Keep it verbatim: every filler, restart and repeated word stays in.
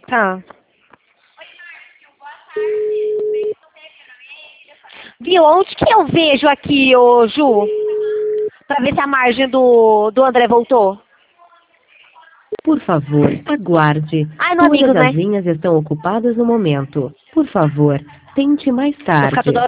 Tá. Viu? Onde que eu vejo aqui, ô Ju? Pra ver se a margem do, do André voltou. Por favor, aguarde. Ai, no Todas Amigos, as né? linhas estão ocupadas no momento. Por favor, tente mais Vou ficar toda tarde. hora